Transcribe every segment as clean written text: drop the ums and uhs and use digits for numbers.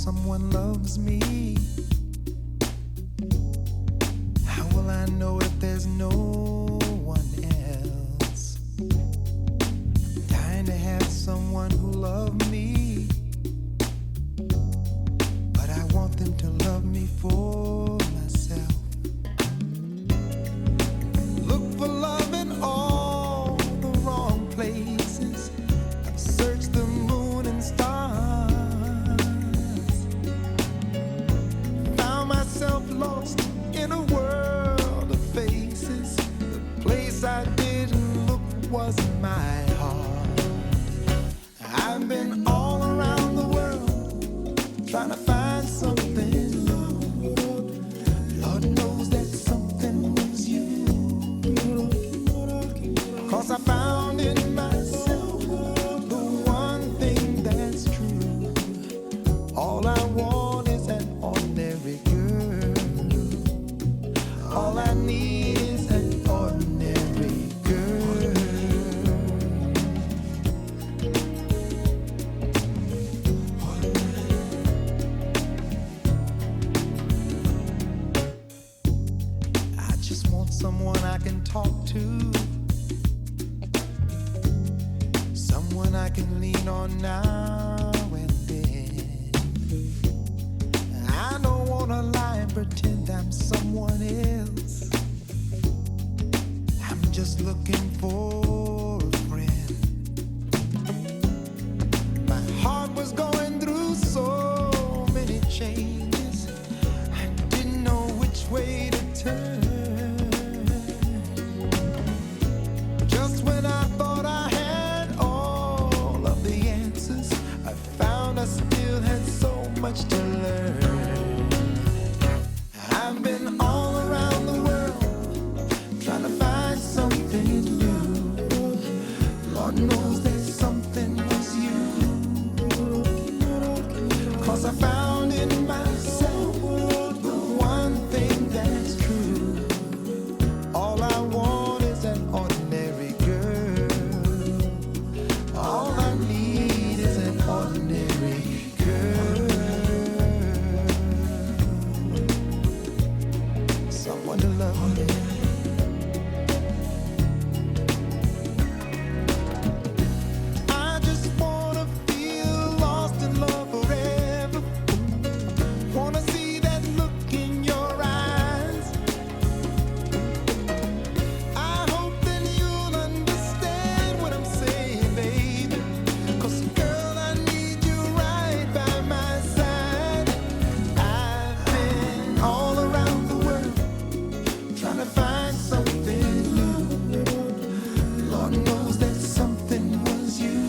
someone loves me. How will I know if there's no one else? Dying to have someone who loves me, but I want them to love me for myself. Look for love in all the wrong places. I've searched the moon and stars, found myself lost in a world of faces. The place I didn't look was my heart. I've been all around the world trying to find something new. Lord knows that something was you, 'cause I found in myself the one thing that's true. All I want is an ordinary girl. All I need is an ordinary girl. I just want someone I can talk to, someone I can lean on now and then. I don't wanna lie and pretend I'm someone else. I'm just looking for a friend. My heart was going through so many changes, I didn't know which way to turn. Just when I thought I had all of the answers, I found I still had so much to learn. I've been all around the world trying to find something new. Lord knows that something was you, 'cause I found in myself the one thing that's true. All I want is an ordinary girl. All I need is an ordinary girl. Someone to love me. I just wanna feel lost in love forever. Wanna see that look in your eyes. I hope that you'll understand what I'm saying, baby. 'Cause girl, I need you right by my side. I've been all around the world trying to find something new. Lord knows that something was you,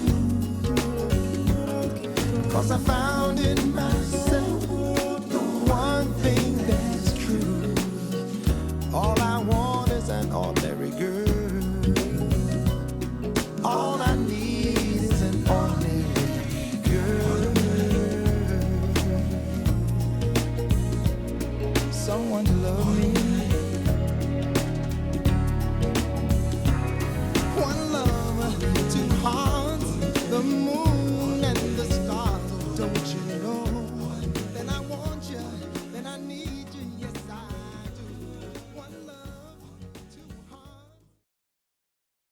'cause I found in myself the one thing that's true. All I want is an ordinary girl. All I need is an ordinary girl. Someone to love me.